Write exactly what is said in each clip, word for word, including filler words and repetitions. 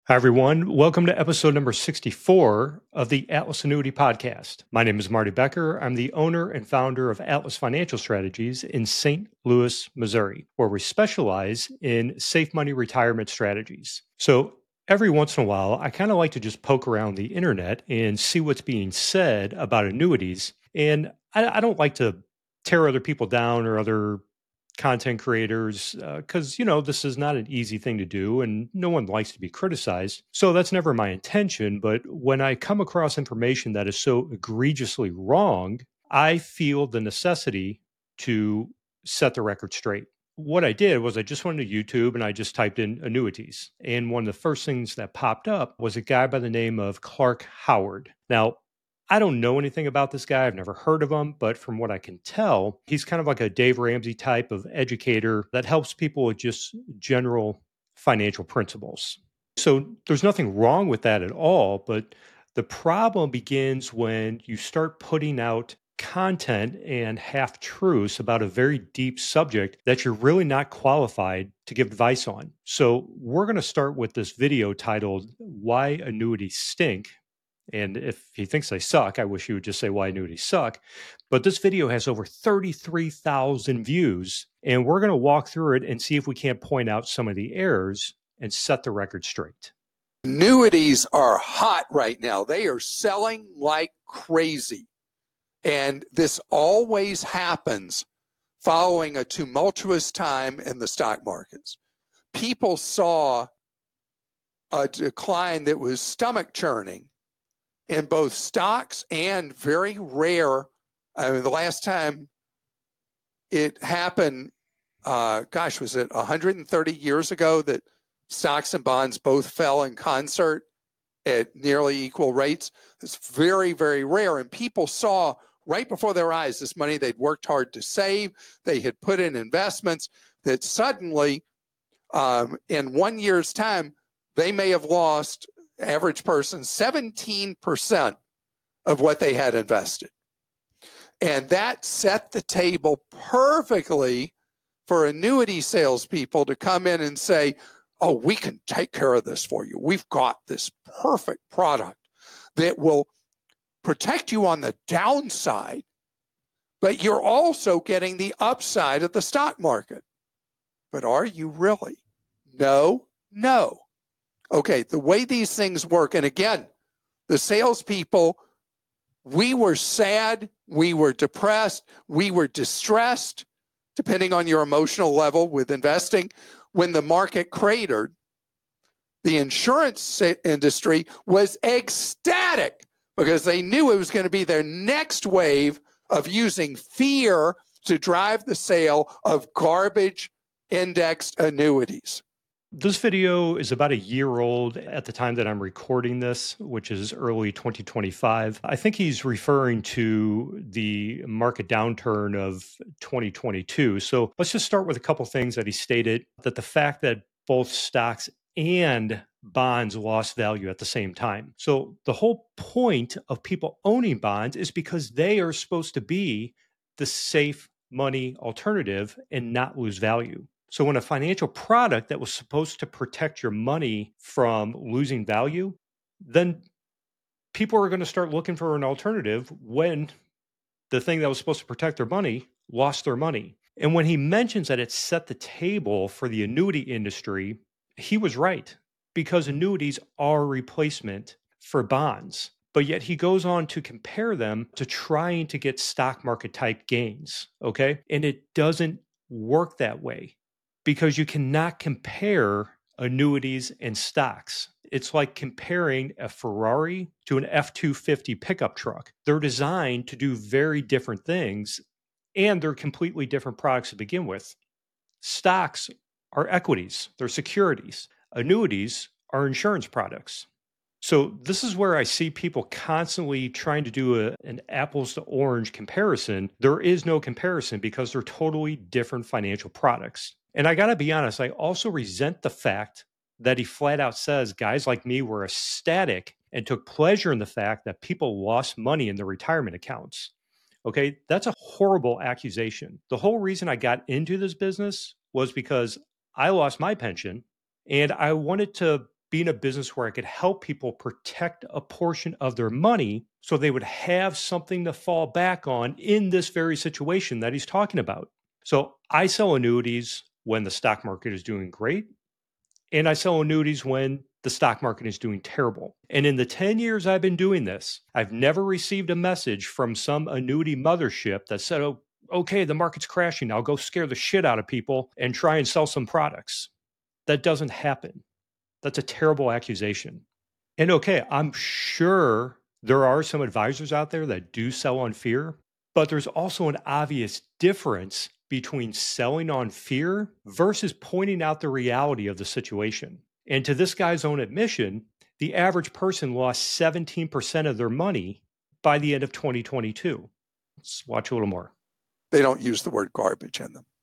Hi, everyone. Welcome to episode number sixty-four of the Atlas Annuity Podcast. My name is Marty Becker. I'm the owner and founder of Atlas Financial Strategies in Saint Louis, Missouri, where we specialize in safe money retirement strategies. So every once in a while, I kind of like to just poke around the internet and see what's being said about annuities. And I, I don't like to tear other people down or other content creators because, uh, you know, this is not an easy thing to do and no one likes to be criticized. So that's never my intention. But when I come across information that is so egregiously wrong, I feel the necessity to set the record straight. What I did was I just went to YouTube and I just typed in annuities. And one of the first things that popped up was a guy by the name of Clark Howard. Now, I don't know anything about this guy. I've never heard of him, but from what I can tell, he's kind of like a Dave Ramsey type of educator that helps people with just general financial principles. So there's nothing wrong with that at all, but the problem begins when you start putting out content and half truths about a very deep subject that you're really not qualified to give advice on. So we're going to start with this video titled Why Annuities Stink. And if he thinks they suck, I wish he would just say why annuities suck. But this video has over thirty-three thousand views, and we're going to walk through it and see if we can't point out some of the errors and set the record straight. Annuities are hot right now. They are selling like crazy. And this always happens following a tumultuous time in the stock markets. People saw a decline that was stomach churning in both stocks and very rare. I mean, the last time it happened, uh, gosh, was it one hundred thirty years ago that stocks and bonds both fell in concert at nearly equal rates? It's very, very rare. And people saw right before their eyes this money they'd worked hard to save, they had put in investments, that suddenly um, in one year's time, they may have lost, average person, seventeen percent of what they had invested. And that set the table perfectly for annuity salespeople to come in and say, oh, we can take care of this for you. We've got this perfect product that will protect you on the downside, but you're also getting the upside of the stock market. But are you really? No, no. Okay, the way these things work, and again, the salespeople, we were sad, we were depressed, we were distressed, depending on your emotional level with investing. When the market cratered, the insurance industry was ecstatic because they knew it was going to be their next wave of using fear to drive the sale of garbage indexed annuities. This video is about a year old at the time that I'm recording this, which is early twenty twenty-five. I think he's referring to the market downturn of twenty twenty-two. So let's just start with a couple things that he stated, that the fact that both stocks and bonds lost value at the same time. So the whole point of people owning bonds is because they are supposed to be the safe money alternative and not lose value. So when a financial product that was supposed to protect your money from losing value, then people are going to start looking for an alternative when the thing that was supposed to protect their money lost their money. And when he mentions that it set the table for the annuity industry, he was right, because annuities are a replacement for bonds. But yet he goes on to compare them to trying to get stock market type gains, okay? And it doesn't work that way, because you cannot compare annuities and stocks. It's like comparing a Ferrari to an F two fifty pickup truck. They're designed to do very different things, and they're completely different products to begin with. Stocks are equities, they're securities. Annuities are insurance products. So this is where I see people constantly trying to do a, an apples to orange comparison. There is no comparison because they're totally different financial products. And I got to be honest, I also resent the fact that he flat out says guys like me were ecstatic and took pleasure in the fact that people lost money in their retirement accounts. Okay, that's a horrible accusation. The whole reason I got into this business was because I lost my pension and I wanted to being a business where I could help people protect a portion of their money so they would have something to fall back on in this very situation that he's talking about. So I sell annuities when the stock market is doing great, and I sell annuities when the stock market is doing terrible. And in the ten years I've been doing this, I've never received a message from some annuity mothership that said, oh, okay, the market's crashing. I'll go scare the shit out of people and try and sell some products. That doesn't happen. That's a terrible accusation. And okay, I'm sure there are some advisors out there that do sell on fear, but there's also an obvious difference between selling on fear versus pointing out the reality of the situation. And to this guy's own admission, the average person lost seventeen percent of their money by the end of twenty twenty-two. Let's watch a little more. They don't use the word garbage in them.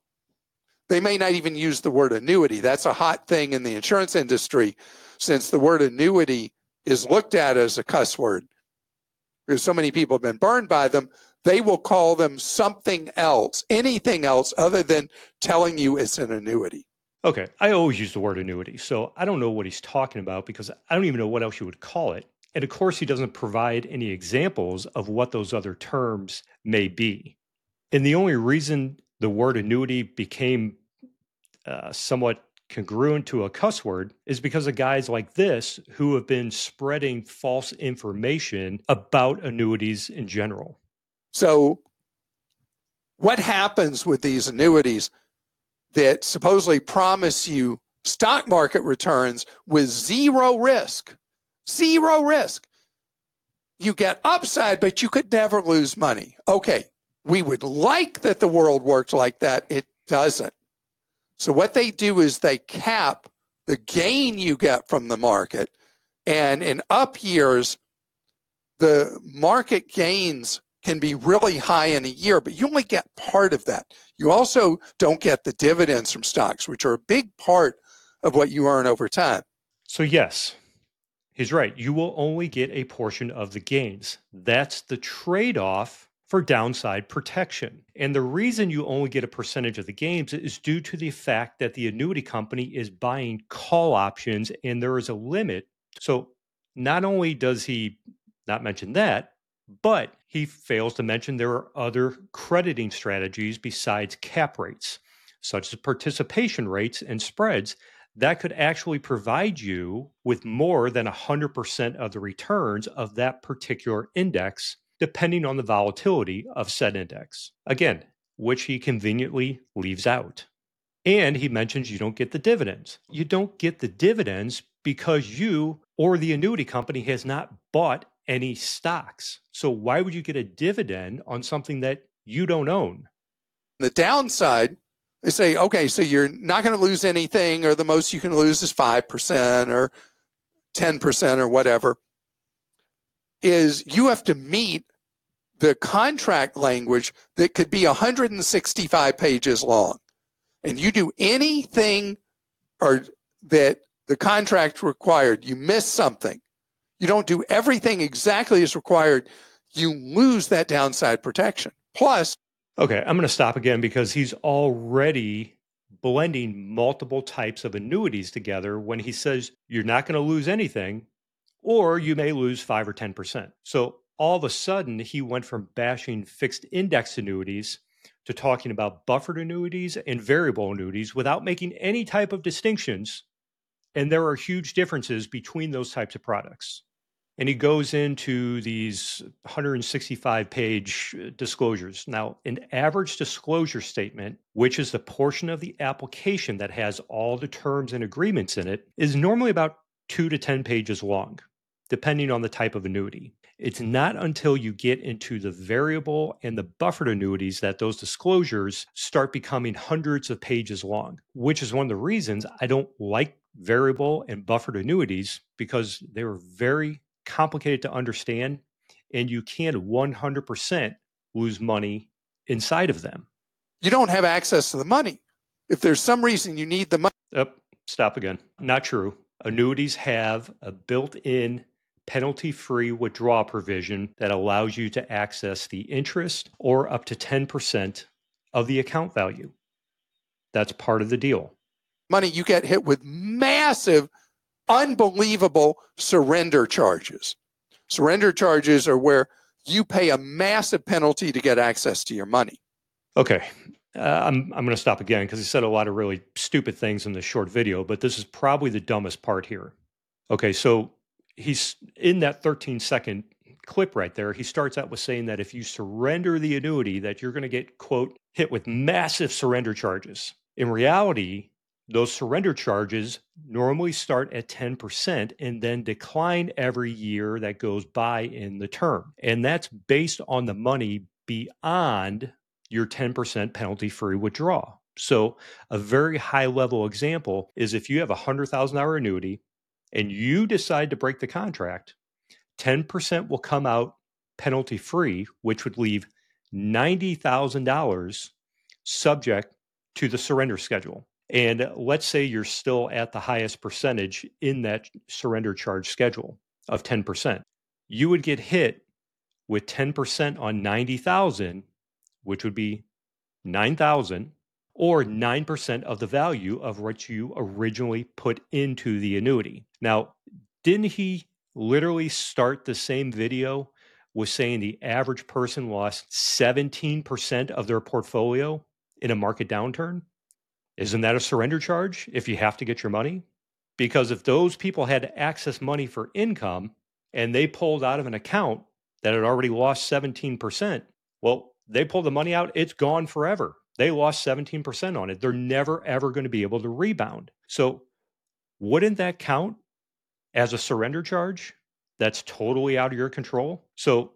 They may not even use the word annuity. That's a hot thing in the insurance industry, since the word annuity is looked at as a cuss word. Because so many people have been burned by them, they will call them something else, anything else other than telling you it's an annuity. Okay, I always use the word annuity, so I don't know what he's talking about because I don't even know what else you would call it. And of course, he doesn't provide any examples of what those other terms may be. And the only reason the word annuity became uh, somewhat congruent to a cuss word is because of guys like this who have been spreading false information about annuities in general. So what happens with these annuities that supposedly promise you stock market returns with zero risk? Zero risk. You get upside, but you could never lose money. Okay, we would like that the world worked like that. It doesn't. So what they do is they cap the gain you get from the market. And in up years, the market gains can be really high in a year, but you only get part of that. You also don't get the dividends from stocks, which are a big part of what you earn over time. So yes, he's right. You will only get a portion of the gains. That's the trade-off for downside protection. And the reason you only get a percentage of the gains is due to the fact that the annuity company is buying call options and there is a limit. So not only does he not mention that, but he fails to mention there are other crediting strategies besides cap rates, such as participation rates and spreads, that could actually provide you with more than one hundred percent of the returns of that particular index, depending on the volatility of said index. Again, which he conveniently leaves out. And he mentions you don't get the dividends. You don't get the dividends because you or the annuity company has not bought any stocks. So why would you get a dividend on something that you don't own? The downside, they say, okay, so you're not going to lose anything, or the most you can lose is five percent or ten percent or whatever, is you have to meet the contract language that could be one hundred sixty-five pages long. And you do anything or that the contract required, you miss something, you don't do everything exactly as required, you lose that downside protection. Plus, okay, I'm going to stop again because he's already blending multiple types of annuities together when he says you're not going to lose anything, or you may lose five or ten percent. So all of a sudden, he went from bashing fixed index annuities to talking about buffered annuities and variable annuities without making any type of distinctions. And there are huge differences between those types of products. And he goes into these one hundred sixty-five page disclosures. Now, an average disclosure statement, which is the portion of the application that has all the terms and agreements in it, is normally about two to ten pages long, depending on the type of annuity. It's not until you get into the variable and the buffered annuities that those disclosures start becoming hundreds of pages long, which is one of the reasons I don't like variable and buffered annuities, because they were very complicated to understand and you can't one hundred percent lose money inside of them. You don't have access to the money. If there's some reason you need the money. Oh, stop again. Not true. Annuities have a built-in penalty-free withdrawal provision that allows you to access the interest or up to ten percent of the account value. That's part of the deal. Money, you get hit with massive unbelievable surrender charges. Surrender charges are where you pay a massive penalty to get access to your money. Okay. Uh, I'm I'm going to stop again because he said a lot of really stupid things in this short video, but this is probably the dumbest part here. Okay, so he's in that thirteen second clip right there. He starts out with saying that if you surrender the annuity, that you're going to get, quote, hit with massive surrender charges. In reality, those surrender charges normally start at ten percent and then decline every year that goes by in the term. And that's based on the money beyond your ten percent penalty-free withdrawal. So a very high-level example is if you have a one hundred thousand dollars annuity and you decide to break the contract, ten percent will come out penalty-free, which would leave ninety thousand dollars subject to the surrender schedule. And let's say you're still at the highest percentage in that surrender charge schedule of ten percent. You would get hit with ten percent on ninety thousand, which would be nine thousand, or nine percent of the value of what you originally put into the annuity. Now, didn't he literally start the same video with saying the average person lost seventeen percent of their portfolio in a market downturn? Isn't that a surrender charge if you have to get your money? Because if those people had to access money for income and they pulled out of an account that had already lost seventeen percent, well, they pull the money out, it's gone forever. They lost seventeen percent on it. They're never, ever going to be able to rebound. So wouldn't that count as a surrender charge that's totally out of your control? So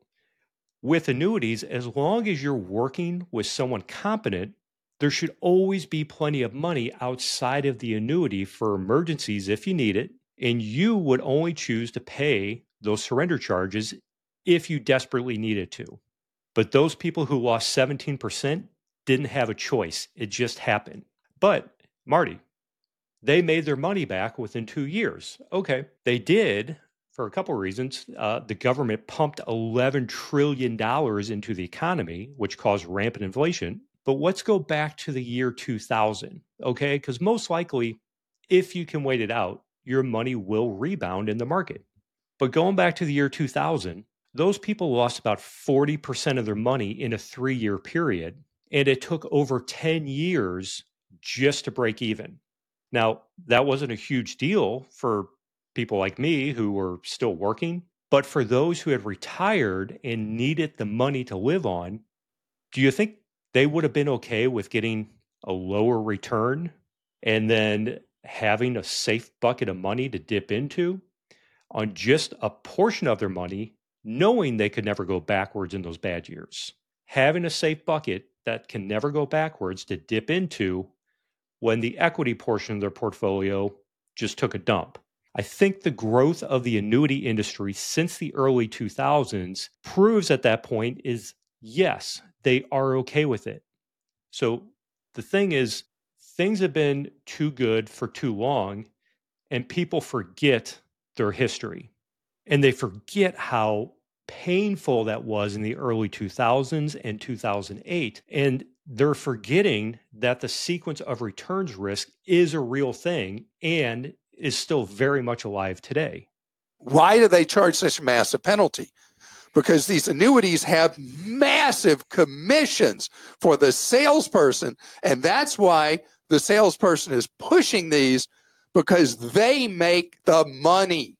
with annuities, as long as you're working with someone competent, there should always be plenty of money outside of the annuity for emergencies if you need it. And you would only choose to pay those surrender charges if you desperately needed to. But those people who lost seventeen percent didn't have a choice. It just happened. But Marty, they made their money back within two years. Okay, they did for a couple of reasons. Uh, the government pumped eleven trillion dollars into the economy, which caused rampant inflation. But let's go back to the year two thousand, okay? Because most likely, if you can wait it out, your money will rebound in the market. But going back to the year two thousand, those people lost about forty percent of their money in a three-year period, and it took over ten years just to break even. Now, that wasn't a huge deal for people like me who were still working, but for those who had retired and needed the money to live on, do you think they would have been okay with getting a lower return and then having a safe bucket of money to dip into on just a portion of their money, knowing they could never go backwards in those bad years? Having a safe bucket that can never go backwards to dip into when the equity portion of their portfolio just took a dump. I think the growth of the annuity industry since the early two thousands proves at that point is yes, they are okay with it. So the thing is, things have been too good for too long, and people forget their history. And they forget how painful that was in the early two thousands and two thousand eight. And they're forgetting that the sequence of returns risk is a real thing and is still very much alive today. Why do they charge such a massive penalty? Because these annuities have massive commissions for the salesperson. And that's why the salesperson is pushing these, because they make the money.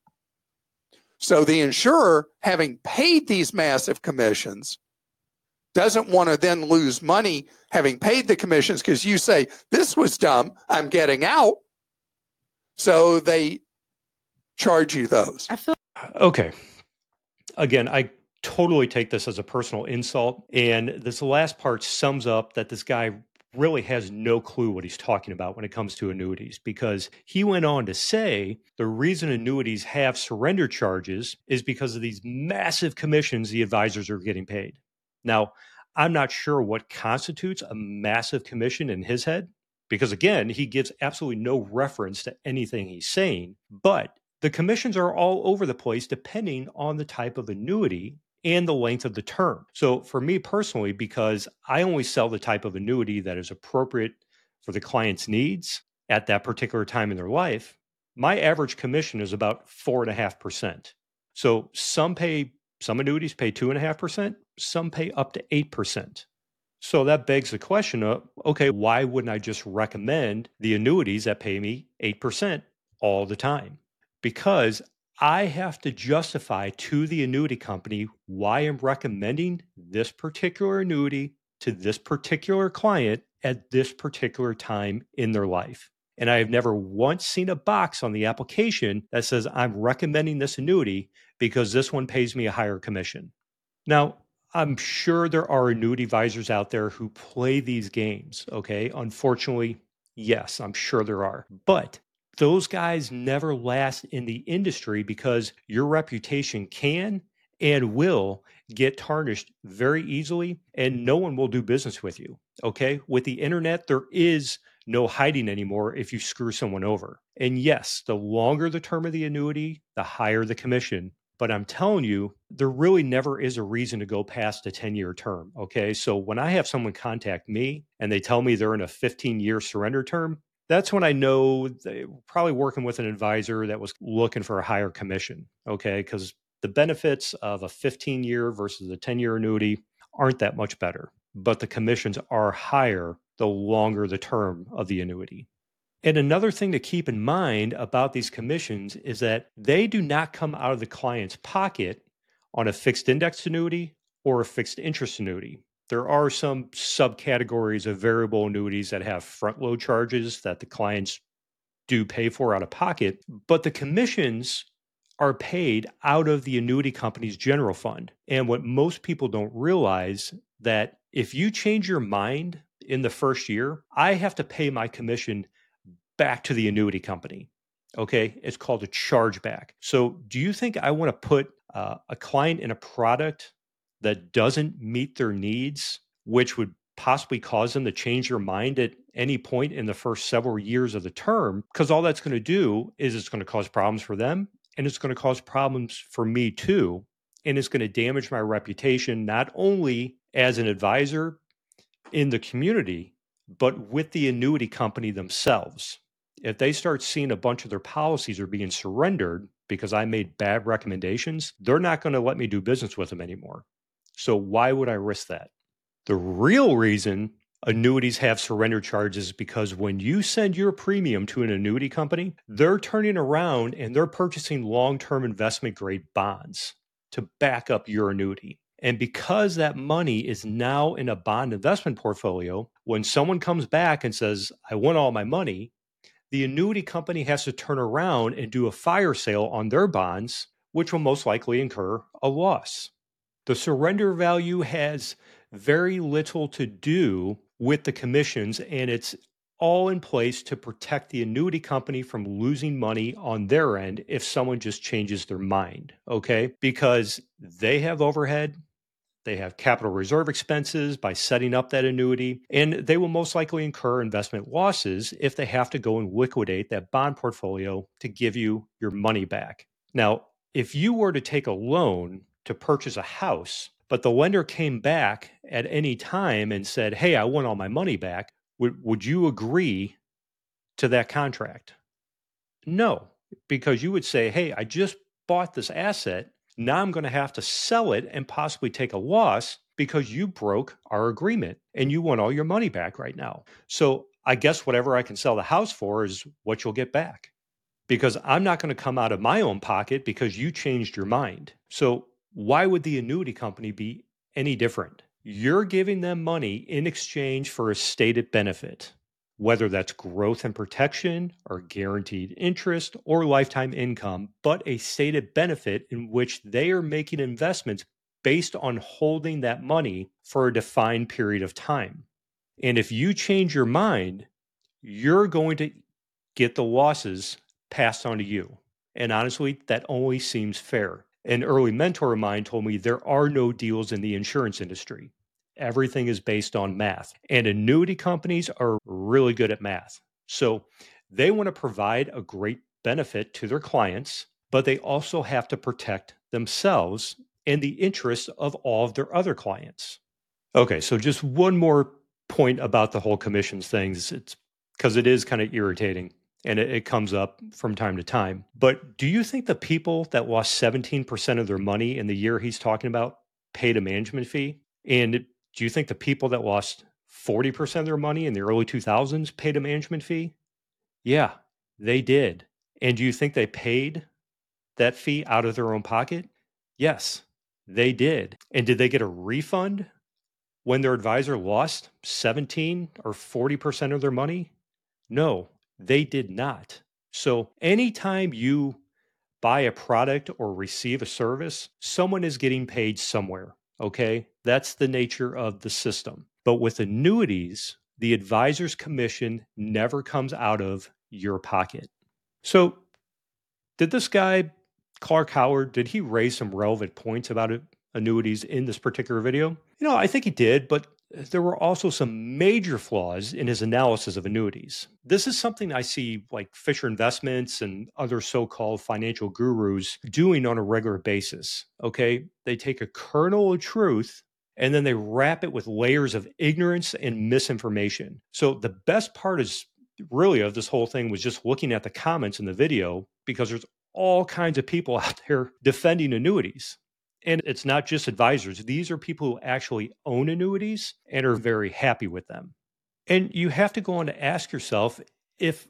So the insurer, having paid these massive commissions, doesn't want to then lose money having paid the commissions, because you say, this was dumb, I'm getting out. So they charge you those. I feel Okay. Again, I totally take this as a personal insult. And this last part sums up that this guy really has no clue what he's talking about when it comes to annuities, because he went on to say the reason annuities have surrender charges is because of these massive commissions the advisors are getting paid. Now, I'm not sure what constitutes a massive commission in his head, because again, he gives absolutely no reference to anything he's saying, but the commissions are all over the place depending on the type of annuity and the length of the term. So for me personally, because I only sell the type of annuity that is appropriate for the client's needs at that particular time in their life, my average commission is about four and a half percent. So some pay, some annuities pay two and a half percent, some pay up to eight percent. So that begs the question of, okay, why wouldn't I just recommend the annuities that pay me eight percent all the time? Because I have to justify to the annuity company why I'm recommending this particular annuity to this particular client at this particular time in their life. And I have never once seen a box on the application that says I'm recommending this annuity because this one pays me a higher commission. Now, I'm sure there are annuity advisors out there who play these games, okay? Unfortunately, yes, I'm sure there are. But those guys never last in the industry because your reputation can and will get tarnished very easily, and no one will do business with you, okay? With the internet, there is no hiding anymore if you screw someone over. And yes, the longer the term of the annuity, the higher the commission. But I'm telling you, there really never is a reason to go past a ten-year term, okay? So when I have someone contact me and they tell me they're in a fifteen-year surrender term, that's when I know they're probably working with an advisor that was looking for a higher commission, okay? Because the benefits of a fifteen-year versus a ten-year annuity aren't that much better, but the commissions are higher the longer the term of the annuity. And another thing to keep in mind about these commissions is that they do not come out of the client's pocket on a fixed index annuity or a fixed interest annuity. There are some subcategories of variable annuities that have front load charges that the clients do pay for out of pocket, but the commissions are paid out of the annuity company's general fund. And what most people don't realize that if you change your mind in the first year, I have to pay my commission back to the annuity company. Okay. It's called a chargeback. So do you think I want to put uh, a client in a product that doesn't meet their needs, which would possibly cause them to change their mind at any point in the first several years of the term? Because all that's going to do is it's going to cause problems for them and it's going to cause problems for me too. And it's going to damage my reputation, not only as an advisor in the community, but with the annuity company themselves. If they start seeing a bunch of their policies are being surrendered because I made bad recommendations, they're not going to let me do business with them anymore. So why would I risk that? The real reason annuities have surrender charges is because when you send your premium to an annuity company, they're turning around and they're purchasing long-term investment grade bonds to back up your annuity. And because that money is now in a bond investment portfolio, when someone comes back and says, I want all my money, the annuity company has to turn around and do a fire sale on their bonds, which will most likely incur a loss. The surrender value has very little to do with the commissions, and it's all in place to protect the annuity company from losing money on their end if someone just changes their mind, okay? Because they have overhead, they have capital reserve expenses by setting up that annuity, and they will most likely incur investment losses if they have to go and liquidate that bond portfolio to give you your money back. Now, if you were to take a loan to purchase a house, but the lender came back at any time and said, hey, I want all my money back, would, would you agree to that contract? No, because you would say, hey, I just bought this asset. Now I'm going to have to sell it and possibly take a loss because you broke our agreement and you want all your money back right now. So I guess whatever I can sell the house for is what you'll get back, because I'm not going to come out of my own pocket because you changed your mind. So why would the annuity company be any different? You're giving them money in exchange for a stated benefit, whether that's growth and protection or guaranteed interest or lifetime income, but a stated benefit in which they are making investments based on holding that money for a defined period of time. And if you change your mind, you're going to get the losses passed on to you. And honestly, that only seems fair. An early mentor of mine told me there are no deals in the insurance industry. Everything is based on math. And annuity companies are really good at math. So they want to provide a great benefit to their clients, but they also have to protect themselves and the interests of all of their other clients. Okay, so just one more point about the whole commissions things. It's because it is kind of irritating. and it, it comes up from time to time. But do you think the people that lost seventeen percent of their money in the year he's talking about paid a management fee? And do you think the people that lost forty percent of their money in the early two thousands paid a management fee? Yeah, they did. And do you think they paid that fee out of their own pocket? Yes, they did. And did they get a refund when their advisor lost seventeen or forty percent of their money? No, they did not. So anytime you buy a product or receive a service, someone is getting paid somewhere. Okay. That's the nature of the system. But with annuities, the advisor's commission never comes out of your pocket. So, did this guy, Clark Howard, did he raise some relevant points about it, annuities in this particular video? You know, I think he did, but there were also some major flaws in his analysis of annuities. This is something I see like Fisher Investments and other so-called financial gurus doing on a regular basis. Okay. They take a kernel of truth and then they wrap it with layers of ignorance and misinformation. So the best part is really of this whole thing was just looking at the comments in the video, because there's all kinds of people out there defending annuities. And it's not just advisors. These are people who actually own annuities and are very happy with them. And you have to go on to ask yourself, if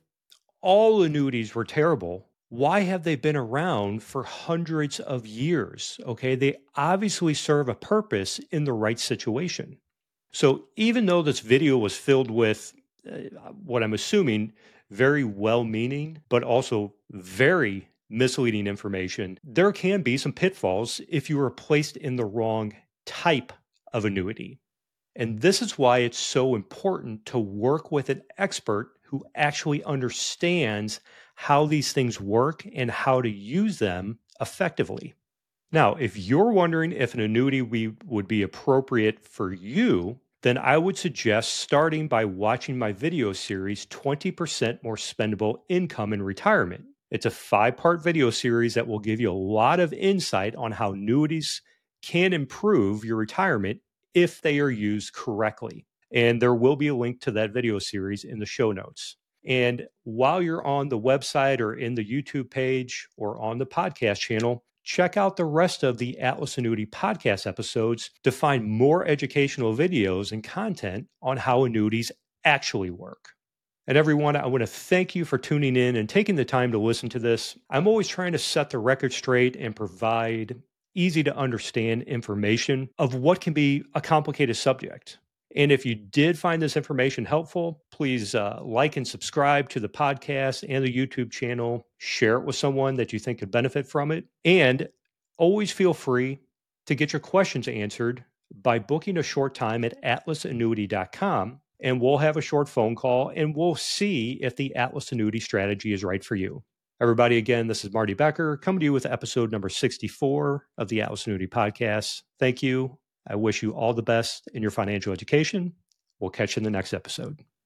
all annuities were terrible, why have they been around for hundreds of years? Okay, they obviously serve a purpose in the right situation. So even though this video was filled with uh, what I'm assuming very well-meaning, but also very misleading information, there can be some pitfalls if you are placed in the wrong type of annuity. And this is why it's so important to work with an expert who actually understands how these things work and how to use them effectively. Now, if you're wondering if an annuity we, would be appropriate for you, then I would suggest starting by watching my video series, twenty percent More Spendable Income in Retirement. It's a five-part video series that will give you a lot of insight on how annuities can improve your retirement if they are used correctly. And there will be a link to that video series in the show notes. And while you're on the website or in the YouTube page or on the podcast channel, check out the rest of the Atlas Annuity podcast episodes to find more educational videos and content on how annuities actually work. And everyone, I want to thank you for tuning in and taking the time to listen to this. I'm always trying to set the record straight and provide easy to understand information of what can be a complicated subject. And if you did find this information helpful, please uh, like and subscribe to the podcast and the YouTube channel. Share it with someone that you think could benefit from it. And always feel free to get your questions answered by booking a short time at atlas annuity dot com. And we'll have a short phone call and we'll see if the Atlas Annuity strategy is right for you. Everybody, again, this is Marty Becker coming to you with episode number sixty-four of the Atlas Annuity podcast. Thank you. I wish you all the best in your financial education. We'll catch you in the next episode.